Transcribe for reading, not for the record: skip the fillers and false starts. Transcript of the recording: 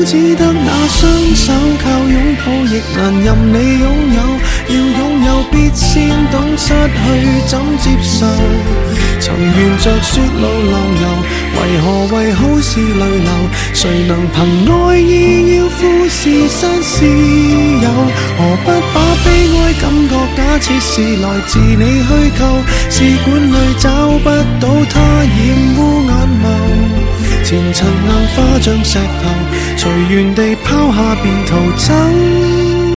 只得那雙手，靠擁抱亦難任你擁有。要擁有必先懂失去怎接受。曾沿着雪路流遊，為何為好事淚流？誰能憑愛意要富士山私有？何不把悲哀感覺假設是來自你虛構？試管裏找不到它，染污眼眸。前塵硬化像石頭，隨緣地拋下便逃走。